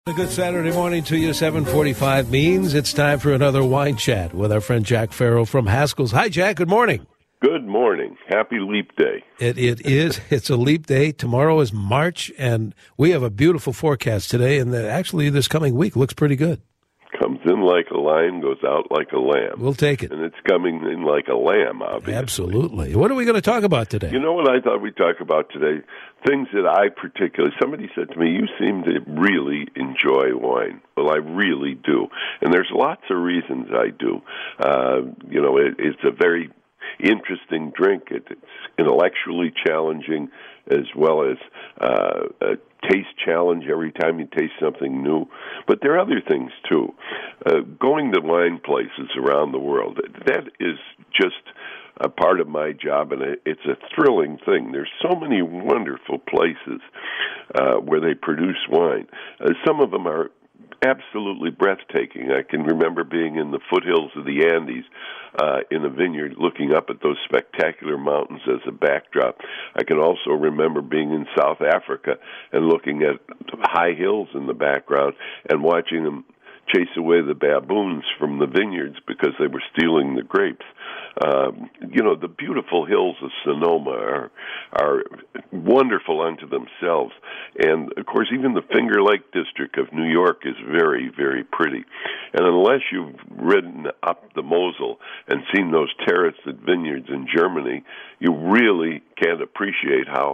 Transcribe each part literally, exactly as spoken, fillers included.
A good Saturday morning to you. seven forty-five means it's time for another wine chat with our friend Jack Farrell from Haskell's. Hi, Jack. Good morning. Good morning. Happy Leap Day. It It is. It's a leap day. Tomorrow is March, and we have a beautiful forecast today, and the, actually this coming week looks pretty good. Comes in like a lion, goes out like a lamb. We'll take it. And it's coming in like a lamb, obviously. Absolutely. What are we going to talk about today? You know what I thought we'd talk about today? Things that I particularly, somebody said to me, you seem to really enjoy wine. Well, I really do. And there's lots of reasons I do. Uh, you know, it, it's a very interesting drink. It, it's intellectually challenging as well as uh, a taste challenge every time you taste something new. But there are other things, too. Uh, going to wine places around the world, that is just a part of my job, and it's a thrilling thing. There's so many wonderful places uh, where they produce wine. Uh, some of them are absolutely breathtaking. I can remember being in the foothills of the Andes uh, in a vineyard looking up at those spectacular mountains as a backdrop. I can also remember being in South Africa and looking at high hills in the background and watching them chase away the baboons from the vineyards because they were stealing the grapes. Um, you know, the beautiful hills of Sonoma are are wonderful unto themselves. And, of course, even the Finger Lake district of New York is very, very pretty. And unless you've ridden up the Mosel and seen those terraced vineyards in Germany, you really can't appreciate how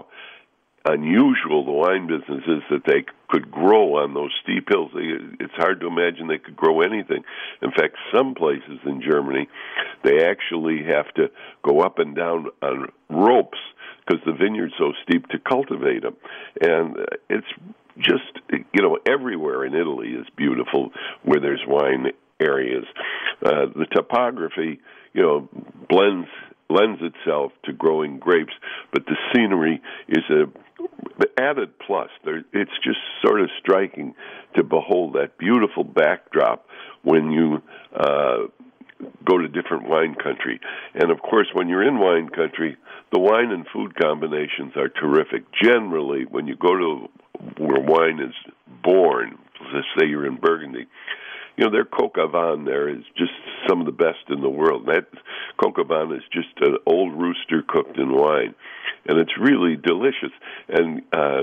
unusual the wine business is that they could grow on those steep hills. It's hard to imagine they could grow anything. In fact, some places in Germany, they actually have to go up and down on ropes because the vineyard's so steep to cultivate them. And it's just, you know, everywhere in Italy is beautiful where there's wine areas. Uh, the topography, you know, blends lends itself to growing grapes, but the scenery is a added plus. There, it's just sort of striking to behold that beautiful backdrop when you uh, go to different wine country. And, of course, when you're in wine country, the wine and food combinations are terrific. Generally, when you go to where wine is born, let's say you're in Burgundy, you know, their coq au vin there is just some of the best in the world. That coq au vin is just an old rooster cooked in wine, and it's really delicious. And uh,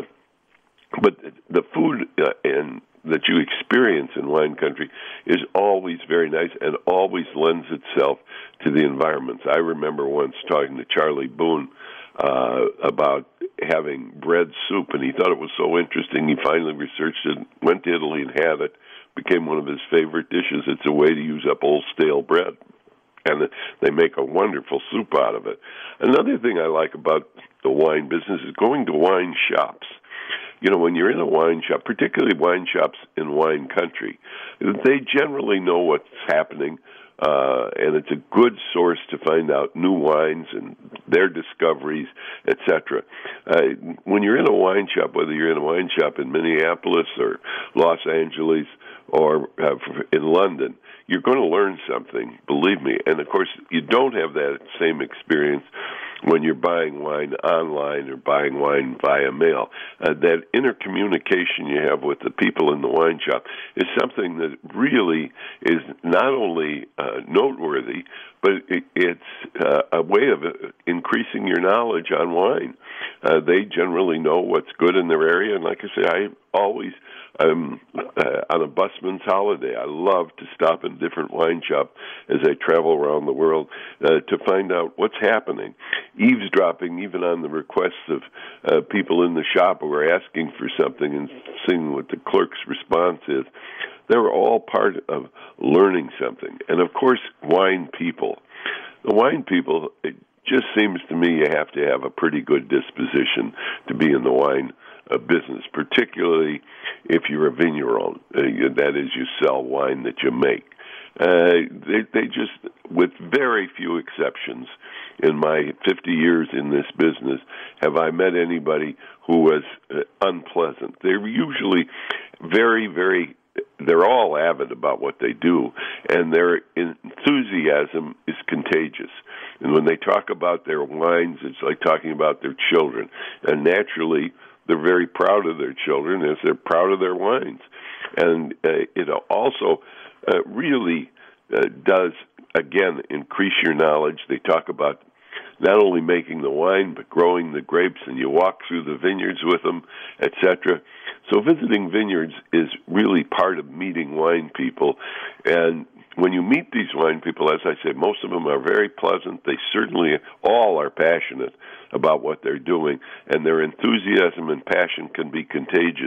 but the food uh, and that you experience in wine country is always very nice and always lends itself to the environments. I remember once talking to Charlie Boone uh, about having bread soup, and he thought it was so interesting. He finally researched it, went to Italy and had it. Became one of his favorite dishes. It's a way to use up old stale bread, and they make a wonderful soup out of it. Another thing I like about the wine business is going to wine shops. You know, when you're in a wine shop, particularly wine shops in wine country, they generally know what's happening, uh, and it's a good source to find out new wines and their discoveries, et cetera. Uh, when you're in a wine shop, whether you're in a wine shop in Minneapolis or Los Angeles or uh, in London, you're going to learn something, believe me. And, of course, you don't have that same experience when you're buying wine online or buying wine via mail. Uh, that intercommunication you have with the people in the wine shop is something that really is not only uh, noteworthy, but it, it's uh, a way of uh, increasing your knowledge on wine. Uh, they generally know what's good in their area, and like I say, I always I'm uh, on a busman's holiday. I love to stop in different wine shops as I travel around the world uh, to find out what's happening. Eavesdropping even on the requests of uh, people in the shop who are asking for something and seeing what the clerk's response is. They're all part of learning something. And, of course, wine people. The wine people, it just seems to me you have to have a pretty good disposition to be in the wine uh, business, particularly if you're a vigneron. Uh, that is, you sell wine that you make. Uh, they, they just, with very few exceptions, in my fifty years in this business, have I met anybody who was uh, unpleasant. They're usually very, very, they're all avid about what they do, and their enthusiasm is contagious. And when they talk about their wines, it's like talking about their children. And naturally, they're very proud of their children as they're proud of their wines. And uh, it also uh, really uh, does, again, increase your knowledge. They talk about not only making the wine, but growing the grapes, and you walk through the vineyards with them, et cetera. So visiting vineyards is really part of meeting wine people. And when you meet these wine people, as I said, most of them are very pleasant. They certainly all are passionate about what they're doing, and their enthusiasm and passion can be contagious.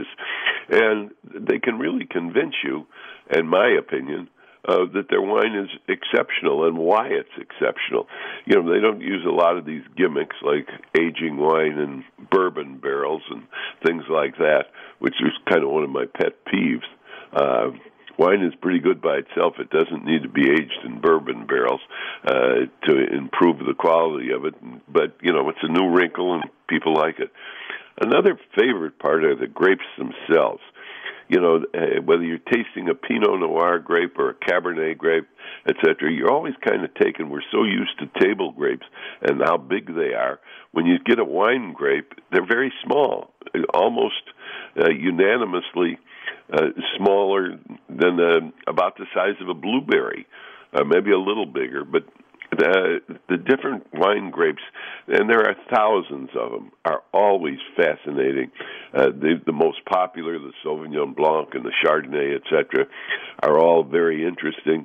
And they can really convince you, in my opinion, Uh, that their wine is exceptional and why it's exceptional. You know, they don't use a lot of these gimmicks like aging wine in bourbon barrels and things like that, which is kind of one of my pet peeves. Uh, wine is pretty good by itself. It doesn't need to be aged in bourbon barrels uh, to improve the quality of it. But, you know, it's a new wrinkle and people like it. Another favorite part are the grapes themselves. You know, uh, whether you're tasting a Pinot Noir grape or a Cabernet grape, et cetera, you're always kind of taken. We're so used to table grapes and how big they are. When you get a wine grape, they're very small, almost uh, unanimously uh, smaller than uh, about the size of a blueberry, uh, maybe a little bigger, but The, the different wine grapes, and there are thousands of them, are always fascinating. Uh, the, the most popular, the Sauvignon Blanc and the Chardonnay, et cetera, are all very interesting.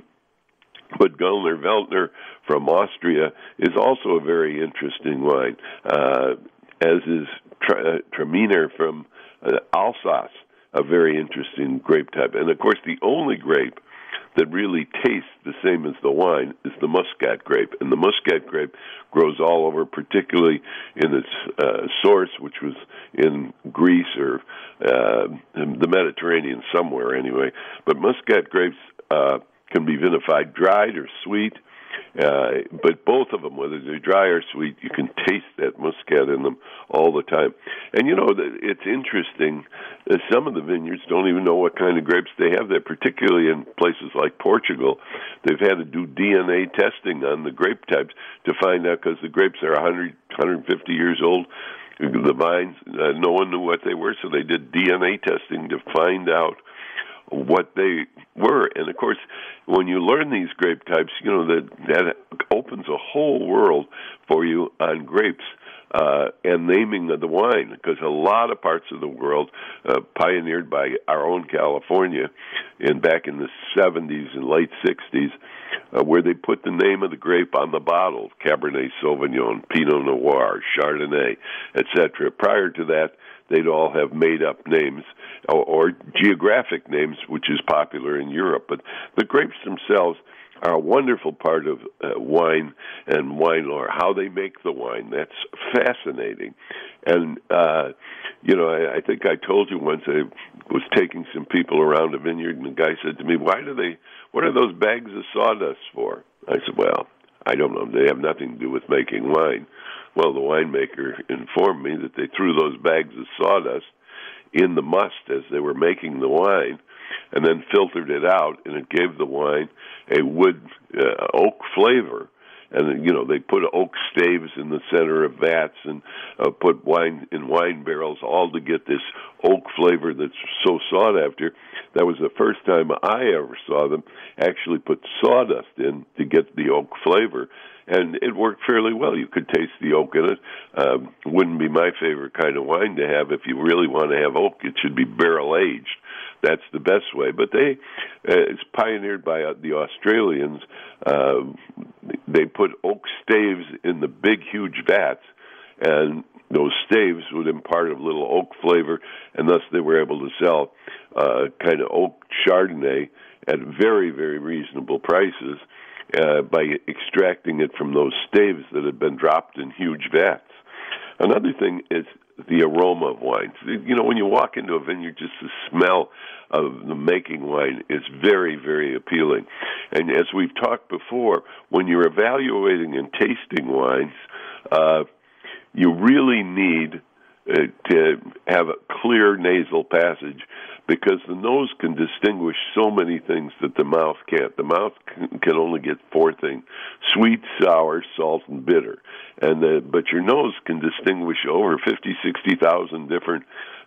But Gellner Veltliner from Austria is also a very interesting wine, uh, as is Traminer from uh, Alsace, a very interesting grape type. And, of course, the only grape that really tastes the same as the wine is the Muscat grape. And the Muscat grape grows all over, particularly in its uh, source, which was in Greece or uh, the Mediterranean somewhere anyway. But Muscat grapes uh, can be vinified dried or sweet. Uh, but both of them, whether they're dry or sweet, you can taste that Muscat in them all the time. And, you know, it's interesting. Uh, some of the vineyards don't even know what kind of grapes they have there, particularly in places like Portugal. They've had to do D N A testing on the grape types to find out, because the grapes are one hundred, one hundred fifty years old. The vines, uh, no one knew what they were, so they did D N A testing to find out what they were. And, of course, when you learn these grape types, you know, that, that opens a whole world for you on grapes uh, and naming of the wine, because a lot of parts of the world, uh, pioneered by our own California in back in the seventies and late sixties, uh, where they put the name of the grape on the bottle, Cabernet Sauvignon, Pinot Noir, Chardonnay, et cetera. Prior to that, they'd all have made-up names or, or geographic names, which is popular in Europe. But the grapes themselves are a wonderful part of uh, wine and wine lore, how they make the wine. That's fascinating. And, uh, you know, I, I think I told you once I was taking some people around a vineyard, and the guy said to me, why do they, what are those bags of sawdust for? I said, well, I don't know. They have nothing to do with making wine. Well, the winemaker informed me that they threw those bags of sawdust in the must as they were making the wine, and then filtered it out, and it gave the wine a wood uh, oak flavor. And, you know, they put oak staves in the center of vats and uh, put wine in wine barrels, all to get this oak flavor that's so sought after. That was the first time I ever saw them actually put sawdust in to get the oak flavor. And it worked fairly well. You could taste the oak in it. Um, wouldn't be my favorite kind of wine to have. If you really want to have oak, it should be barrel-aged. That's the best way. But they, uh, it's pioneered by uh, the Australians. Uh, they put oak staves in the big, huge vats, and those staves would impart a little oak flavor, and thus they were able to sell uh, kind of oak Chardonnay at very, very reasonable prices uh, by extracting it from those staves that had been dropped in huge vats. Another thing is the aroma of wines. You know, when you walk into a vineyard, just the smell of the making wine is very, very appealing. And as we've talked before, when you're evaluating and tasting wines, uh, you really need uh, to have a clear nasal passage, because the nose can distinguish so many things that the mouth can't. The mouth can only get four things: sweet, sour, salt, and bitter. And the, but your nose can distinguish over fifty, sixty thousand different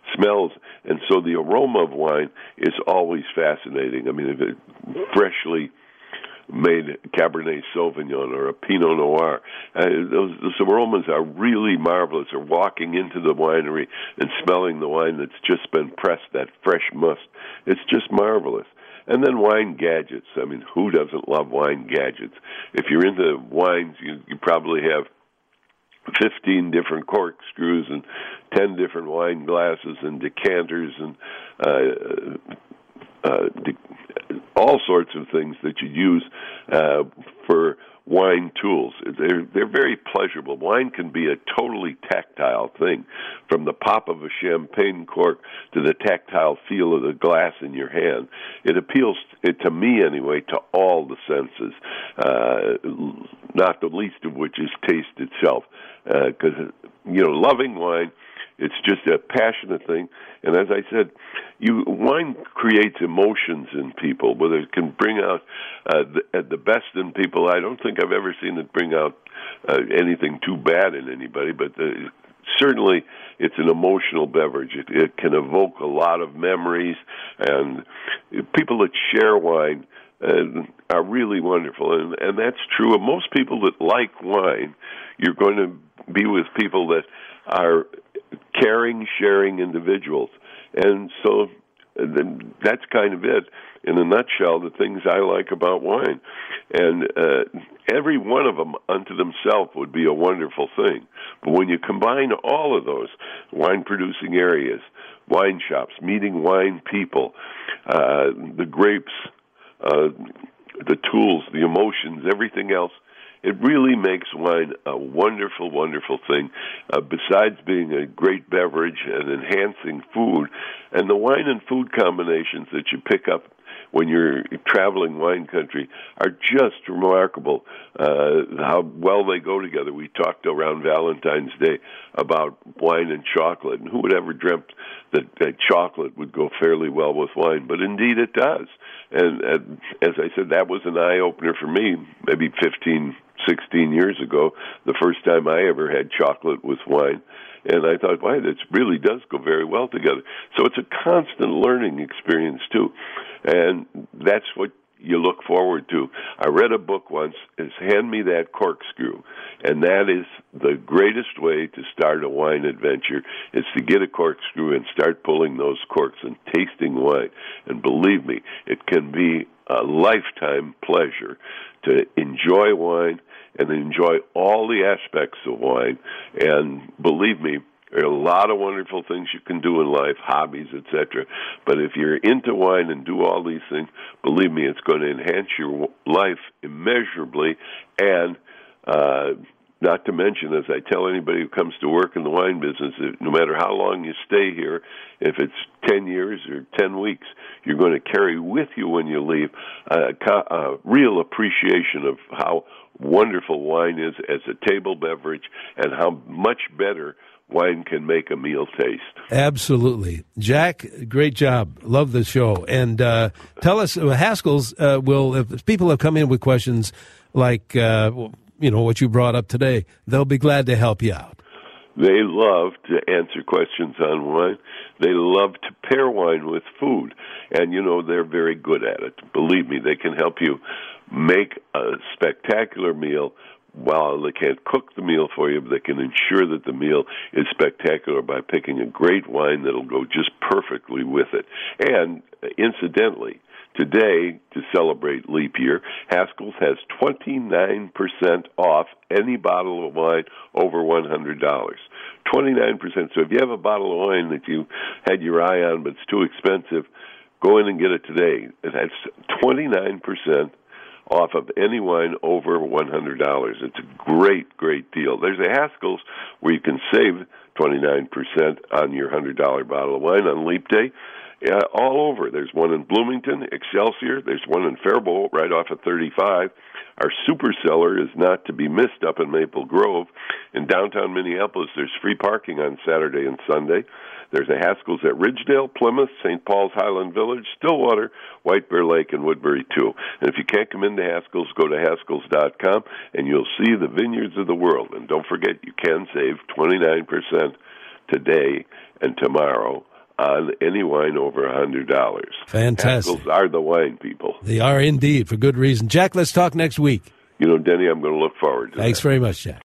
smells. And so the aroma of wine is always fascinating. I mean, if it freshly made Cabernet Sauvignon or a Pinot Noir, uh, those, those aromas are really marvelous. Or walking into the winery and smelling the wine that's just been pressed, that fresh must, it's just marvelous. And then wine gadgets. I mean, who doesn't love wine gadgets? If you're into wines, you, you probably have fifteen different corkscrews and ten different wine glasses and decanters and uh, uh, de- all sorts of things that you use uh, for wine tools. They're, they're very pleasurable. Wine can be a totally tactile thing, from the pop of a champagne cork to the tactile feel of the glass in your hand. It appeals, it, to me anyway, to all the senses, uh, not the least of which is taste itself. Because, uh, you know, loving wine, it's just a passionate thing. And as I said, you wine creates emotions in people, whether it can bring out uh, the, the best in people. I don't think I've ever seen it bring out uh, anything too bad in anybody, but uh, certainly it's an emotional beverage. It, it can evoke a lot of memories, and people that share wine uh, are really wonderful. And, and that's true of most people that like wine. You're going to be with people that are caring, sharing individuals. And so then that's kind of it, in a nutshell, the things I like about wine. And uh, every one of them unto themselves would be a wonderful thing. But when you combine all of those, wine-producing areas, wine shops, meeting wine people, uh, the grapes, uh, the tools, the emotions, everything else, it really makes wine a wonderful, wonderful thing, uh, besides being a great beverage and enhancing food. And the wine and food combinations that you pick up when you're traveling wine country are just remarkable, uh, how well they go together. We talked around Valentine's Day about wine and chocolate, and who would ever dreamt that, that chocolate would go fairly well with wine? But indeed it does. And, and as I said, that was an eye-opener for me, maybe fifteen, sixteen years ago, the first time I ever had chocolate with wine. And I thought, wow, this really does go very well together. So it's a constant learning experience, too. And that's what you look forward to. I read a book once, it's Hand Me That Corkscrew. And that is the greatest way to start a wine adventure, is to get a corkscrew and start pulling those corks and tasting wine. And believe me, it can be a lifetime pleasure to enjoy wine and enjoy all the aspects of wine. And believe me, there are a lot of wonderful things you can do in life, hobbies, et cetera. But if you're into wine and do all these things, believe me, it's going to enhance your life immeasurably. And uh, not to mention, as I tell anybody who comes to work in the wine business, that no matter how long you stay here, if it's ten years or ten weeks, you're going to carry with you when you leave a, a real appreciation of how wonderful wine is as a table beverage and how much better wine can make a meal taste. Absolutely. Jack, great job. Love the show. And uh, tell us, uh, Haskell's uh, will, if people have come in with questions like, uh, you know, what you brought up today, they'll be glad to help you out. They love to answer questions on wine. They love to pair wine with food. And, you know, they're very good at it. Believe me, they can help you make a spectacular meal. While they can't cook the meal for you, but they can ensure that the meal is spectacular by picking a great wine that'll go just perfectly with it. And incidentally, today, to celebrate leap year, Haskell's has twenty-nine percent off any bottle of wine over one hundred dollars. twenty-nine percent. So if you have a bottle of wine that you had your eye on but it's too expensive, go in and get it today. That's twenty-nine percent off of any wine over one hundred dollars. It's a great, great deal. There's a Haskell's where you can save twenty-nine percent on your one hundred dollars bottle of wine on Leap Day. Uh, all over. There's one in Bloomington, Excelsior. There's one in Faribault right off of thirty-five. Our super cellar is not to be missed up in Maple Grove. In downtown Minneapolis, there's free parking on Saturday and Sunday. There's a Haskell's at Ridgedale, Plymouth, Saint Paul's Highland Village, Stillwater, White Bear Lake, and Woodbury, too. And if you can't come into Haskell's, go to Haskell's dot com, and you'll see the vineyards of the world. And don't forget, you can save twenty-nine percent today and tomorrow on any wine over one hundred dollars. Fantastic. Haskell's are the wine people. They are indeed, for good reason. Jack, let's talk next week. You know, Denny, I'm going to look forward to Thanks that. very much, Jack.